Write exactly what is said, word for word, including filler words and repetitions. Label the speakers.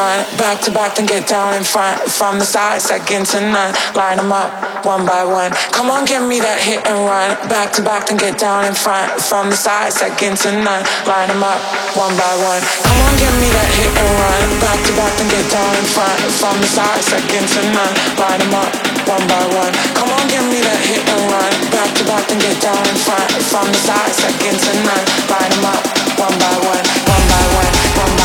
Speaker 1: run, back to back, then get down in front. From the side, second to none, line them up, one by one. Come on, give me that hit and run, back to back, then get down in front. From the side, second to none, line them up, one by one. Come on, give me that hit and run, back to back, then get down in front. From the side, second to none, line them up, one by one. Come on, give me that hit and run, back to back, then get down in front. From the side, second to none, line them up, one by one, one by one, one by one.